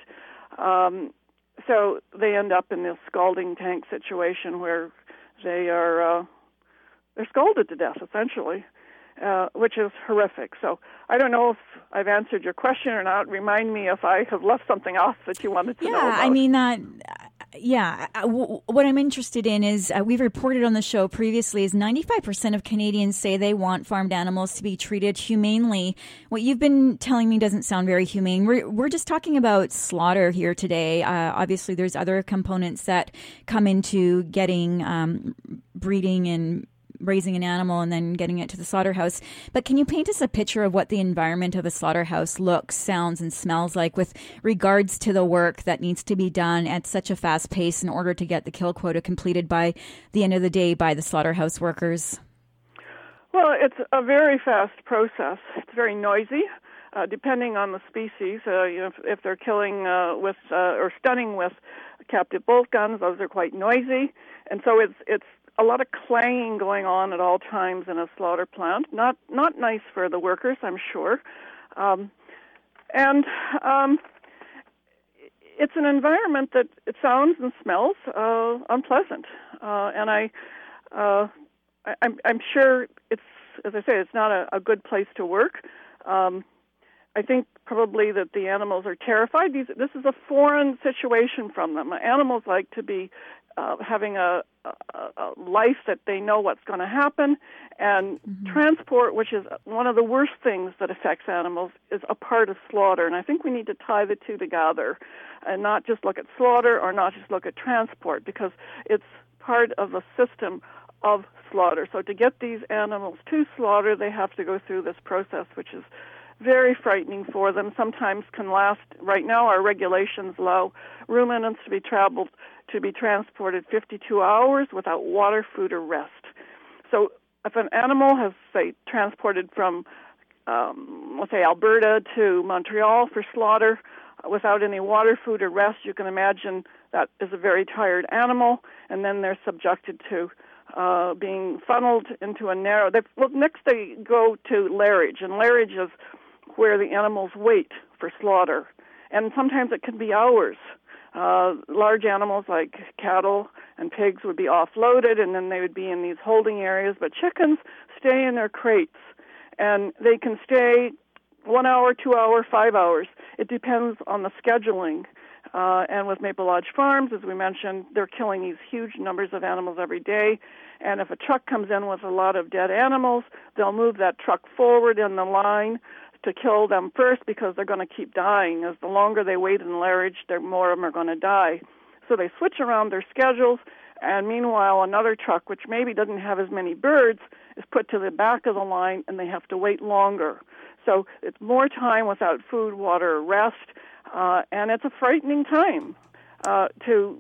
So they end up in this scalding tank situation where they're scalded to death, essentially, which is horrific. So I don't know if I've answered your question or not. Remind me if I have left something off that you wanted to know about. I mean, what I'm interested in is we've reported on the show previously is 95% of Canadians say they want farmed animals to be treated humanely. What you've been telling me doesn't sound very humane. We're just talking about slaughter here today. Obviously, there's other components that come into getting breeding and raising an animal and then getting it to the slaughterhouse. But can you paint us a picture of what the environment of a slaughterhouse looks, sounds, and smells like with regards to the work that needs to be done at such a fast pace in order to get the kill quota completed by the end of the day by the slaughterhouse workers? Well, it's a very fast process. It's very noisy. Depending on the species, if they're killing with or stunning with captive bolt guns, those are quite noisy. And so it's a lot of clanging going on at all times in a slaughter plant. Not nice for the workers, I'm sure. It's an environment that it sounds and smells unpleasant. And I'm sure it's, as I say, it's not a good place to work. I think probably that the animals are terrified. This is a foreign situation from them. Animals like to be having a life that they know what's going to happen, and transport, which is one of the worst things that affects animals, is a part of slaughter. And I think we need to tie the two together and not just look at slaughter or not just look at transport, because it's part of the system of slaughter. So to get these animals to slaughter, they have to go through this process, which is very frightening for them, sometimes can last. Right now, our regulations allow ruminants to be transported 52 hours without water, food, or rest. So if an animal has, say, transported from, let's say, Alberta to Montreal for slaughter without any water, food, or rest, you can imagine that is a very tired animal, and then they're subjected to being funneled into a narrow... next they go to lairage, and lairage is where the animals wait for slaughter. And sometimes it can be hours. Large animals like cattle and pigs would be offloaded, and then they would be in these holding areas. But chickens stay in their crates, and they can stay 1 hour, 2 hours, 5 hours. It depends on the scheduling. And with Maple Lodge Farms, as we mentioned, they're killing these huge numbers of animals every day. And if a truck comes in with a lot of dead animals, they'll move that truck forward in the line to kill them first, because they're going to keep dying. As the longer they wait in lairage, the more of them are going to die. So they switch around their schedules, and meanwhile another truck, which maybe doesn't have as many birds, is put to the back of the line, and they have to wait longer. So it's more time without food, water, or rest, and it's a frightening time to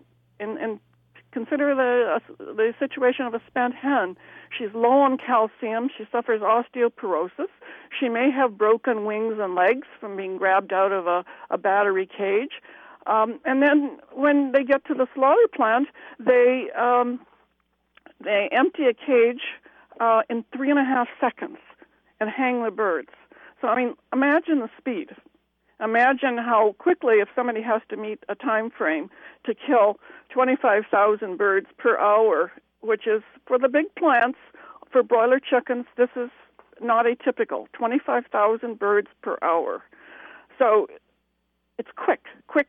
consider the situation of a spent hen. She's low on calcium. She suffers osteoporosis. She may have broken wings and legs from being grabbed out of a battery cage. And then when they get to the slaughter plant, they empty a cage in 3.5 seconds and hang the birds. So, I mean, imagine the speed. Imagine how quickly, if somebody has to meet a time frame to kill 25,000 birds per hour, which is, for the big plants, for broiler chickens, this is not atypical, 25,000 birds per hour. So it's quick.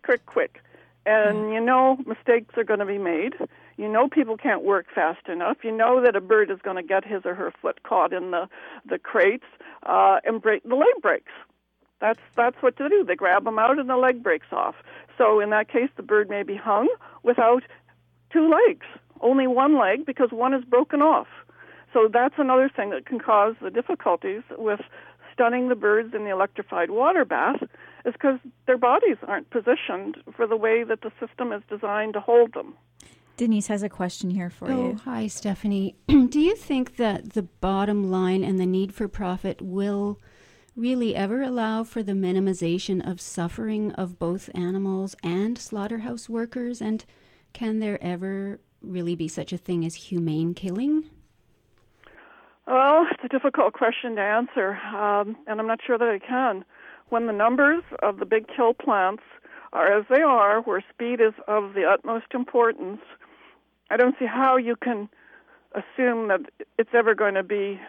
And you know mistakes are going to be made. You know people can't work fast enough. You know that a bird is going to get his or her foot caught in the crates and break the leg breaks. That's what to do. They grab them out and the leg breaks off. So in that case, the bird may be hung without 2 legs, only 1 leg because one is broken off. So that's another thing that can cause the difficulties with stunning the birds in the electrified water bath, is because their bodies aren't positioned for the way that the system is designed to hold them. Denise has a question here for you. Hi, Stephanie. Do you think that the bottom line and the need for profit will really ever allow for the minimization of suffering of both animals and slaughterhouse workers? And can there ever really be such a thing as humane killing? Well, it's a difficult question to answer, and I'm not sure that I can. When the numbers of the big kill plants are as they are, where speed is of the utmost importance, I don't see how you can assume that it's ever going to be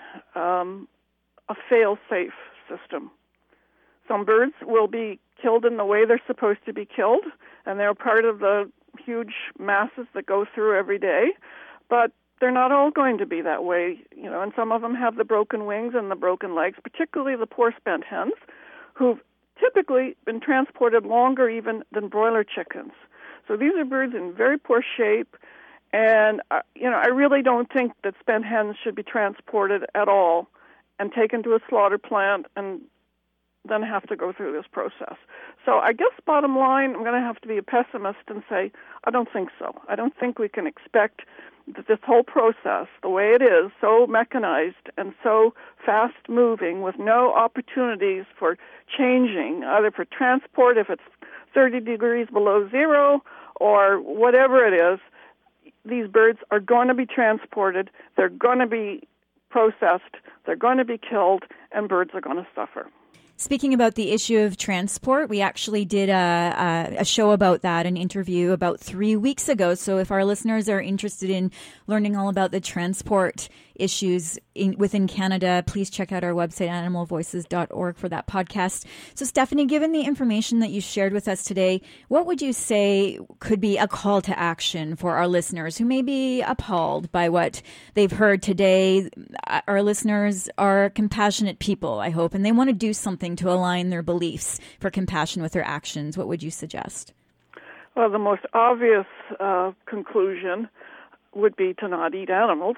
a fail-safe system. Some birds will be killed in the way they're supposed to be killed, and they're part of the huge masses that go through every day, but they're not all going to be that way, and some of them have the broken wings and the broken legs, particularly the poor spent hens, who've typically been transported longer even than broiler chickens. So these are birds in very poor shape, and I really don't think that spent hens should be transported at all and taken to a slaughter plant and then have to go through this process. So I guess bottom line, I'm going to have to be a pessimist and say, I don't think so. I don't think we can expect that this whole process, the way it is, so mechanized and so fast-moving with no opportunities for changing, either for transport if it's 30 degrees below zero or whatever it is, these birds are going to be transported, they're going to be processed, they're going to be killed, and birds are going to suffer. Speaking about the issue of transport, we actually did a show about that, an interview about 3 weeks ago. So if our listeners are interested in learning all about the transport issues within Canada, please check out our website, animalvoices.org, for that podcast. So Stephanie, given the information that you shared with us today, what would you say could be a call to action for our listeners who may be appalled by what they've heard today? Our listeners are compassionate people, I hope, and they want to do something to align their beliefs for compassion with their actions. What would you suggest? Well, the most obvious conclusion would be to not eat animals.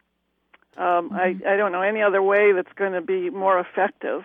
I don't know any other way that's going to be more effective.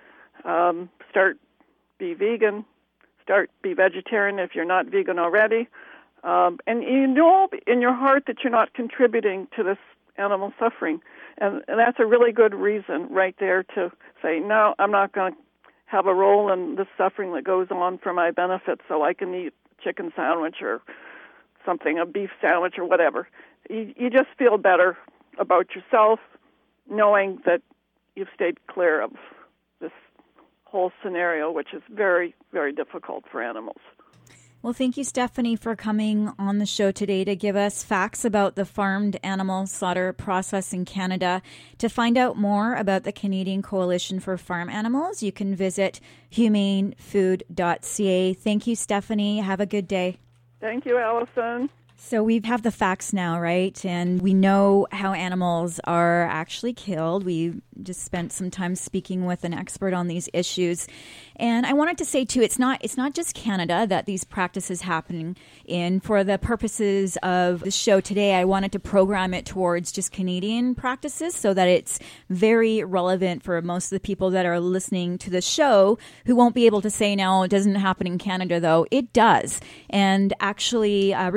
Be vegan, be vegetarian if you're not vegan already. And you know in your heart that you're not contributing to this animal suffering. And that's a really good reason right there to say, no, I'm not going to have a role in the suffering that goes on for my benefit so I can eat a chicken sandwich or something, a beef sandwich or whatever. You just feel better about yourself knowing that you've stayed clear of this whole scenario, which is very, very difficult for animals. Well, thank you, Stephanie, for coming on the show today to give us facts about the farmed animal slaughter process in Canada. To find out more about the Canadian Coalition for Farm Animals, you can visit humanefood.ca. Thank you, Stephanie. Have a good day. Thank you, Allison. So we have the facts now, right? And we know how animals are actually killed. We just spent some time speaking with an expert on these issues. And I wanted to say, too, it's not just Canada that these practices happening in. For the purposes of the show today, I wanted to program it towards just Canadian practices so that it's very relevant for most of the people that are listening to the show who won't be able to say, no, it doesn't happen in Canada, though. It does. And actually, regarding that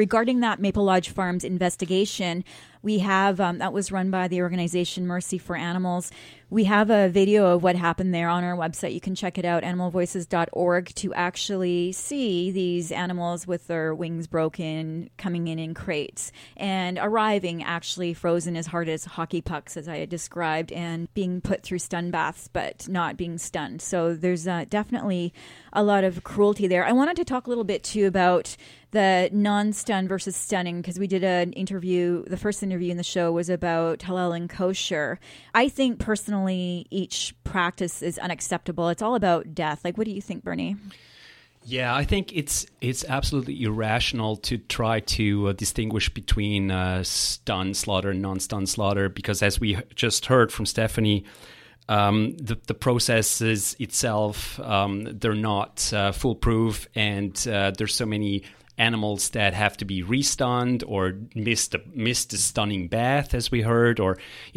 that Maple Lodge Farms investigation, we have, that was run by the organization Mercy for Animals. We have a video of what happened there on our website. You can check it out, animalvoices.org, to actually see these animals with their wings broken coming in crates and arriving actually frozen as hard as hockey pucks, as I had described, and being put through stun baths but not being stunned. So there's definitely a lot of cruelty there. I wanted to talk a little bit too about the non-stun versus stunning, because we did an interview. The first interview in the show was about halal and kosher. I think personally each practice is unacceptable. It's all about death. Like, what do you think, Bernie? Yeah, I think it's absolutely irrational to try to distinguish between stun slaughter and non-stun slaughter, because as we just heard from Stephanie, the processes itself, they're not foolproof, and there's so many animals that have to be restunned or missed a stunning bath, as we heard, or,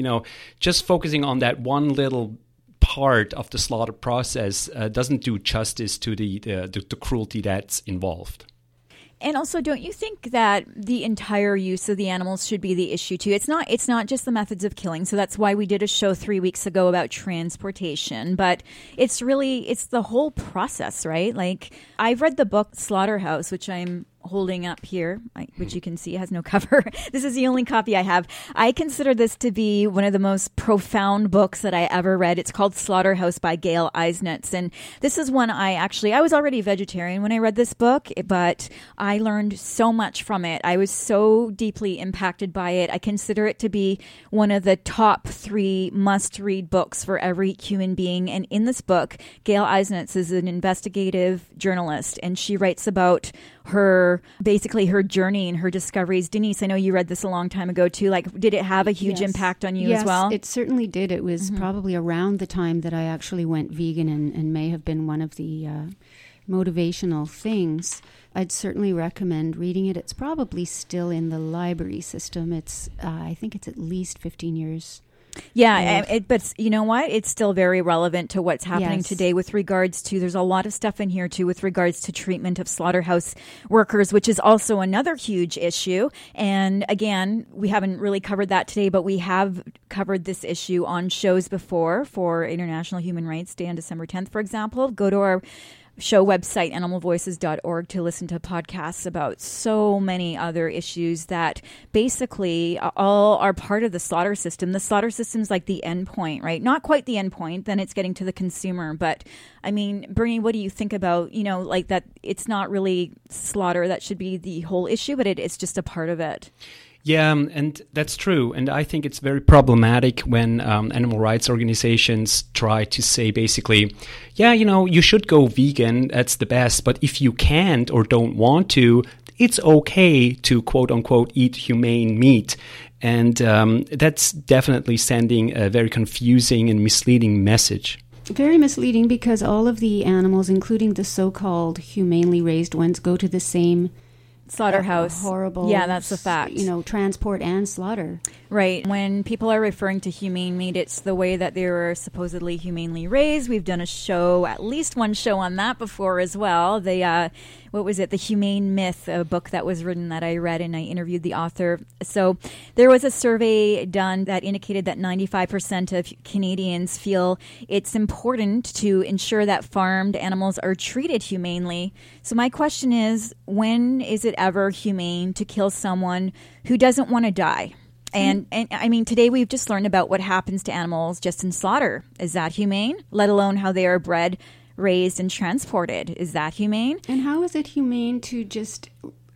just focusing on that one little part of the slaughter process doesn't do justice to the cruelty that's involved. And also, don't you think that the entire use of the animals should be the issue too? It's not just the methods of killing. So that's why we did a show 3 weeks ago about transportation. But it's the whole process, right? Like, I've read the book Slaughterhouse, which I'm holding up here, which you can see has no cover. This is the only copy I have. I consider this to be one of the most profound books that I ever read. It's called Slaughterhouse by Gail Eisnitz. And this is one I was already vegetarian when I read this book, but I learned so much from it. I was so deeply impacted by it. I consider it to be one of the top 3 must-read books for every human being. And in this book, Gail Eisnitz is an investigative journalist, and she writes about her journey and her discoveries. Denise, I know you read this a long time ago too. Like, did it have a huge impact on you as well? Yes, it certainly did. It was probably around the time that I actually went vegan, and may have been one of the motivational things. I'd certainly recommend reading it. It's probably still in the library system. It's I think it's at least 15 years. Yeah, but you know what? It's still very relevant to what's happening today with regards to, there's a lot of stuff in here too with regards to treatment of slaughterhouse workers, which is also another huge issue. And again, we haven't really covered that today, but we have covered this issue on shows before for International Human Rights Day on December 10th, for example. Go to our show website, animalvoices.org, to listen to podcasts about so many other issues that basically all are part of the slaughter system. The slaughter system's like the end point, right? Not quite the end point, then it's getting to the consumer. But I mean, Bernie, what do you think about, like that it's not really slaughter that should be the whole issue, but it's just a part of it? Yeah, and that's true. And I think it's very problematic when animal rights organizations try to say basically, you should go vegan, that's the best. But if you can't or don't want to, it's okay to, quote unquote, eat humane meat. And that's definitely sending a very confusing and misleading message. Very misleading, because all of the animals, including the so-called humanely raised ones, go to the same slaughterhouse. Horrible. Yeah, that's a fact. Transport and slaughter. Right. When people are referring to humane meat, it's the way that they were supposedly humanely raised. We've done at least one show on that before as well. What was it? The Humane Myth, a book that was written that I read, and I interviewed the author. So there was a survey done that indicated that 95% of Canadians feel it's important to ensure that farmed animals are treated humanely. So my question is, when is it ever humane to kill someone who doesn't want to die? And I mean, today we've just learned about what happens to animals just in slaughter. Is that humane? Let alone how they are bred, raised, and transported. Is that humane? And how is it humane to just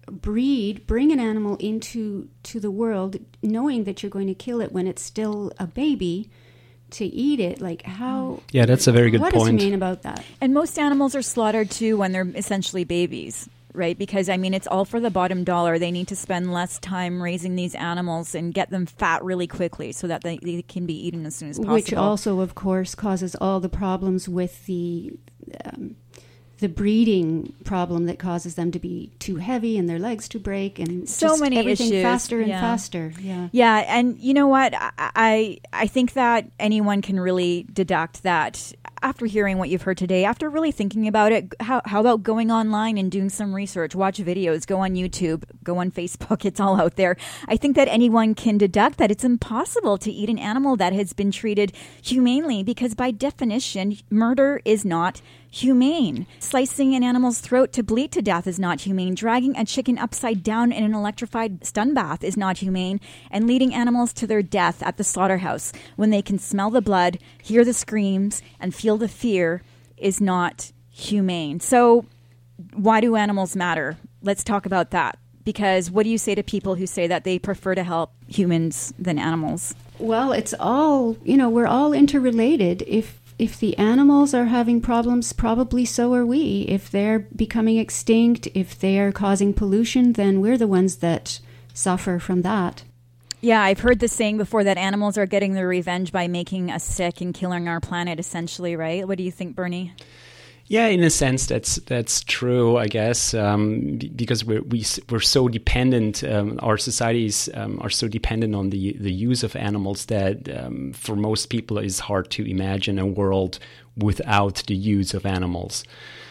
bring an animal into the world, knowing that you're going to kill it when it's still a baby, to eat it? Like, how? Yeah, that's a very good point. What is humane about that? And most animals are slaughtered too when they're essentially babies. Right? Because, I mean, it's all for the bottom dollar. They need to spend less time raising these animals and get them fat really quickly so that they can be eaten as soon as possible. Which also, of course, causes all the problems with the breeding problem that causes them to be too heavy and their legs to break, and so many everything issues faster and faster. Yeah, and you know what? I think that anyone can really deduct that after hearing what you've heard today, after really thinking about it, how about going online and doing some research, watch videos, go on YouTube, go on Facebook, it's all out there. I think that anyone can deduct that it's impossible to eat an animal that has been treated humanely, because by definition, murder is not humane. Slicing an animal's throat to bleed to death is not humane. Dragging a chicken upside down in an electrified stun bath is not humane. And leading animals to their death at the slaughterhouse when they can smell the blood, hear the screams, and feel the fear is not humane. So why do animals matter? Let's talk about that. Because what do you say to people who say that they prefer to help humans than animals? Well, it's all, we're all interrelated. If the animals are having problems, probably so are we. If they're becoming extinct, if they're causing pollution, then we're the ones that suffer from that. Yeah, I've heard this saying before that animals are getting their revenge by making us sick and killing our planet, essentially, right? What do you think, Bernie? Yeah, in a sense, that's true, I guess, because we're so dependent. Our societies are so dependent on the use of animals that for most people it's hard to imagine a world without the use of animals.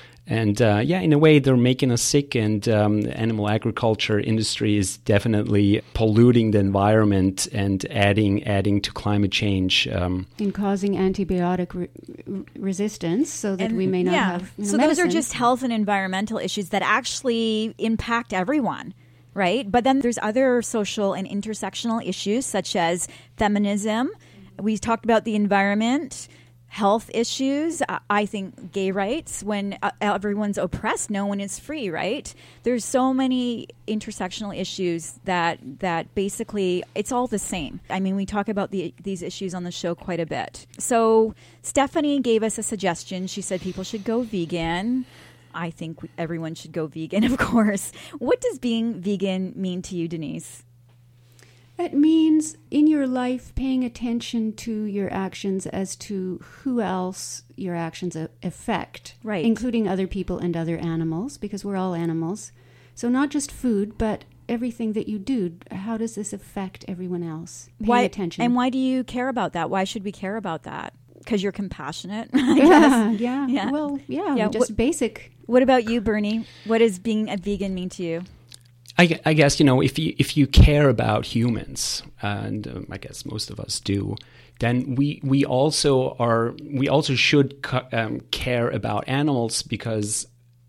And in a way, they're making us sick, and animal agriculture industry is definitely polluting the environment and adding to climate change. And causing antibiotic resistance so that we may not have So medicine. Those are just health and environmental issues that actually impact everyone, right? But then there's other social and intersectional issues such as feminism. We talked about the environment. Health issues, I think gay rights, when everyone's oppressed, no one is free, right? There's so many intersectional issues that basically it's all the same. I mean, we talk about these issues on the show quite a bit. So Stephanie gave us a suggestion. She said people should go vegan. I think everyone should go vegan, of course. What does being vegan mean to you, Denise? It means in your life paying attention to your actions as to who else your actions affect, right? Including other people and other animals, because we're all animals. So not just food, but everything that you do. How does this affect everyone else? Paying attention. And why do you care about that? Why should we care about that? Because you're compassionate, I guess. Yeah. Well, just basic. What about you, Bernie? What does being a vegan mean to you? I guess, if you care about humans, and I guess most of us do, then we also should care about animals, because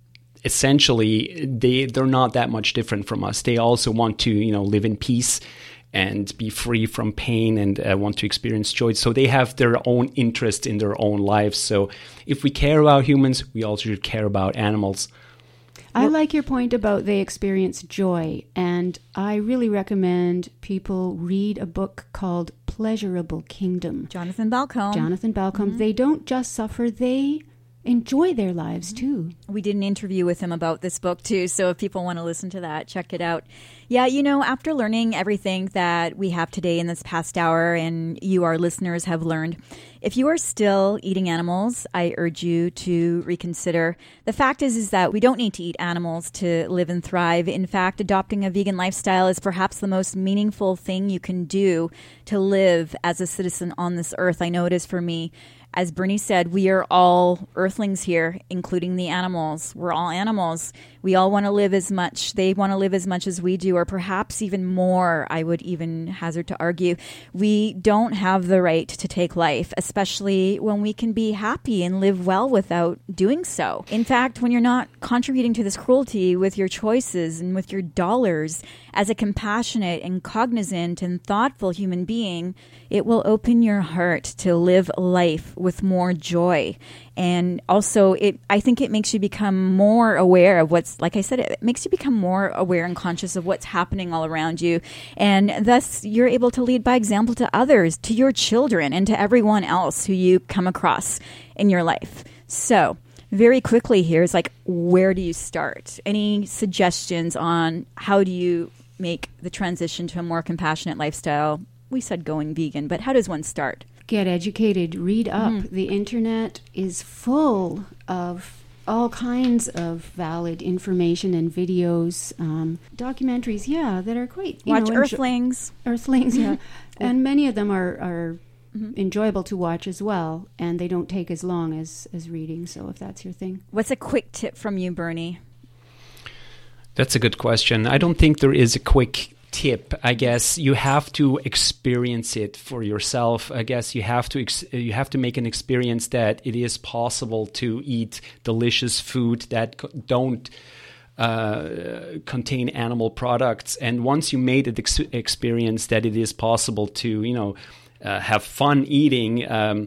essentially they're not that much different from us. They also want to live in peace and be free from pain and want to experience joy. So they have their own interest in their own lives. So if we care about humans, we also should care about animals. I like your point about they experience joy, and I really recommend people read a book called Pleasurable Kingdom. Jonathan Balcombe. Mm-hmm. They don't just suffer, they enjoy their lives too. We did an interview with him about this book too, so if people want to listen to that, check it out. Yeah, after learning everything that we have today in this past hour, and you, our listeners, have learned, if you are still eating animals, I urge you to reconsider. The fact is that we don't need to eat animals to live and thrive. In fact, adopting a vegan lifestyle is perhaps the most meaningful thing you can do to live as a citizen on this earth. I know it is for me. As Bernie said, we are all earthlings here, including the animals. We're all animals. We all want to live as much. They want to live as much as we do, or perhaps even more, I would even hazard to argue. We don't have the right to take life, especially when we can be happy and live well without doing so. In fact, when you're not contributing to this cruelty with your choices and with your dollars, as a compassionate and cognizant and thoughtful human being, it will open your heart to live life with more joy. And also, I think it makes you become more aware of what's, like I said, it makes you become more aware and conscious of what's happening all around you. And thus, you're able to lead by example to others, to your children, and to everyone else who you come across in your life. So, very quickly here is where do you start? Any suggestions on how do you make the transition to a more compassionate lifestyle? We said going vegan, but how does one start? Get educated, read up. The internet is full of all kinds of valid information and videos, documentaries, that are quite... Watch Earthlings. Earthlings, yeah. And many of them are enjoyable to watch as well, and they don't take as long as reading, so if that's your thing. What's a quick tip from you, Bernie? That's a good question. I don't think there is a quick tip. I guess you have to experience it for yourself. I guess you have to make an experience that it is possible to eat delicious food that don't contain animal products. And once you made an experience that it is possible to, have fun eating,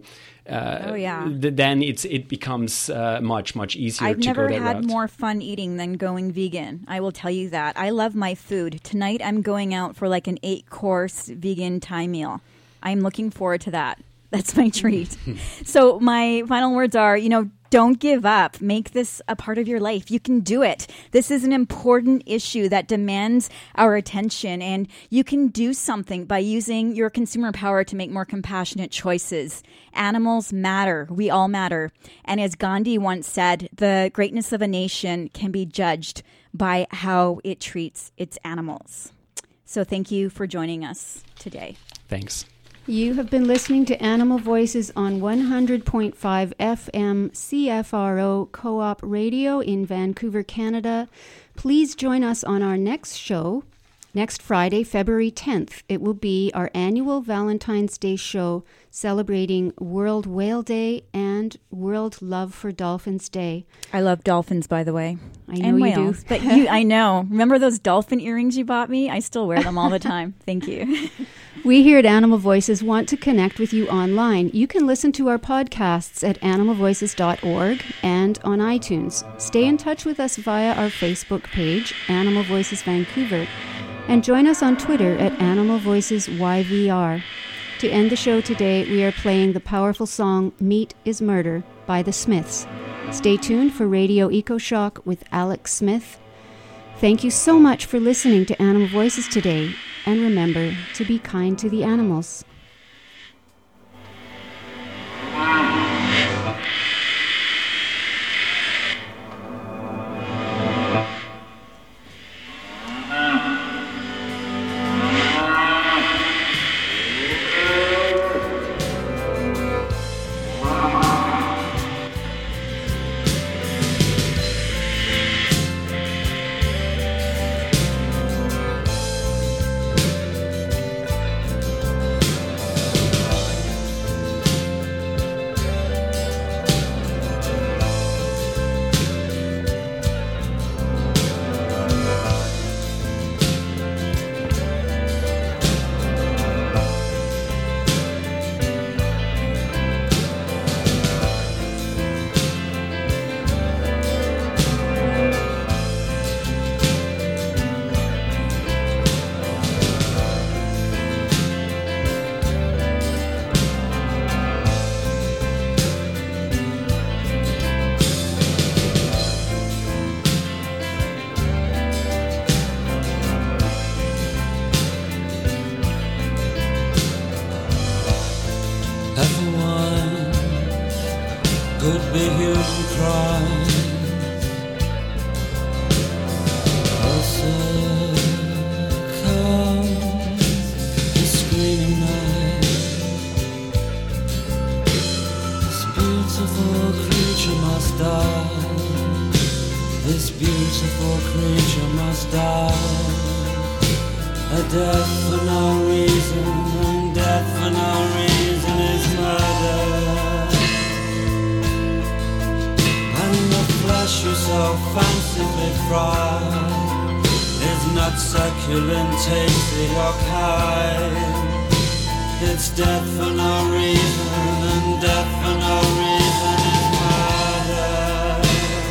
then it becomes much easier I've to never go that had route. more fun eating than going vegan. I will tell you that. I love my food. Tonight I'm going out for like an 8-course vegan Thai meal. I'm looking forward to that. That's my treat. So my final words are, don't give up. Make this a part of your life. You can do it. This is an important issue that demands our attention, and you can do something by using your consumer power to make more compassionate choices. Animals matter. We all matter. And as Gandhi once said, the greatness of a nation can be judged by how it treats its animals. So thank you for joining us today. Thanks. You have been listening to Animal Voices on 100.5 FM CFRO Co-op Radio in Vancouver, Canada. Please join us on our next show, next Friday, February 10th. It will be our annual Valentine's Day show celebrating World Whale Day and World Love for Dolphins Day. I love dolphins, by the way. I know you do. But I know. Remember those dolphin earrings you bought me? I still wear them all the time. Thank you. We here at Animal Voices want to connect with you online. You can listen to our podcasts at animalvoices.org and on iTunes. Stay in touch with us via our Facebook page, Animal Voices Vancouver, and join us on Twitter at Animal Voices YVR. To end the show today, we are playing the powerful song Meat is Murder by The Smiths. Stay tuned for Radio EcoShock with Alex Smith. Thank you so much for listening to Animal Voices today, and remember to be kind to the animals. could be human crime. Closer comes the screaming night. This beautiful creature must die. This beautiful creature must die. A death for no reason, and death for no reason is murder. And the flesh you so fancifully fry is not succulent, tasty or kind. It's death for no reason, and death for no reason is murder.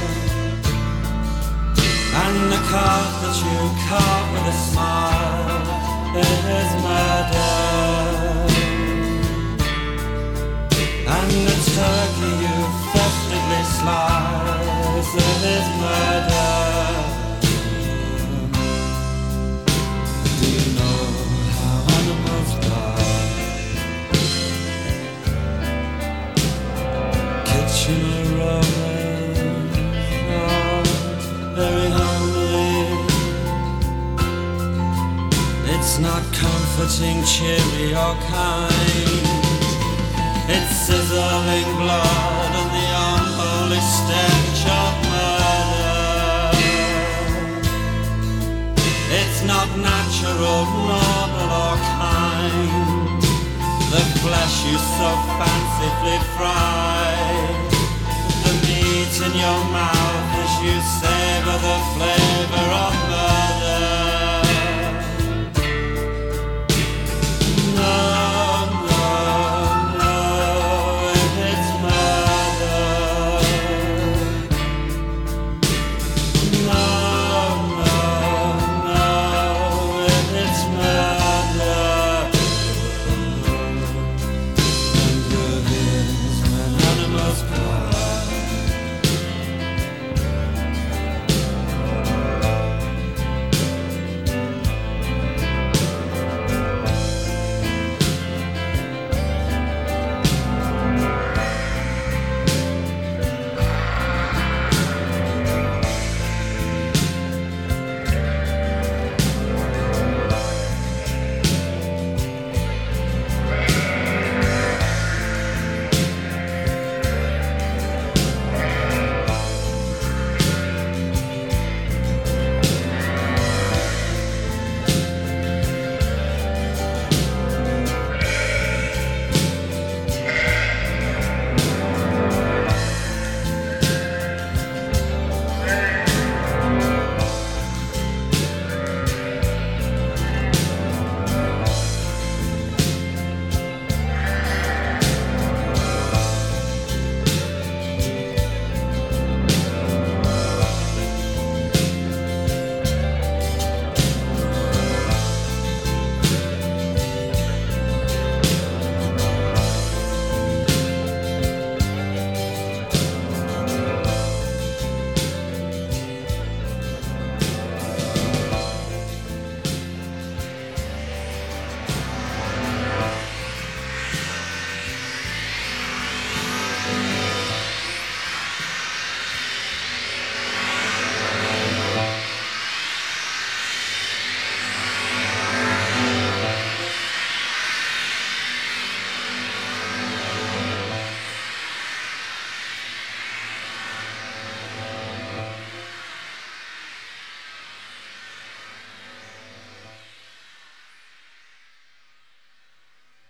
And the carp that you carve with a smile is murder. And the turkey you festively slice is murder. Do you know how animals die? Kitchener rolling on very humbly. It's not comforting, cheery or kind. It's sizzling blood and the unholy stench of murder. It's not natural, normal or kind, the flesh you so fancifully fry, the meat in your mouth as you savor the flavor of murder.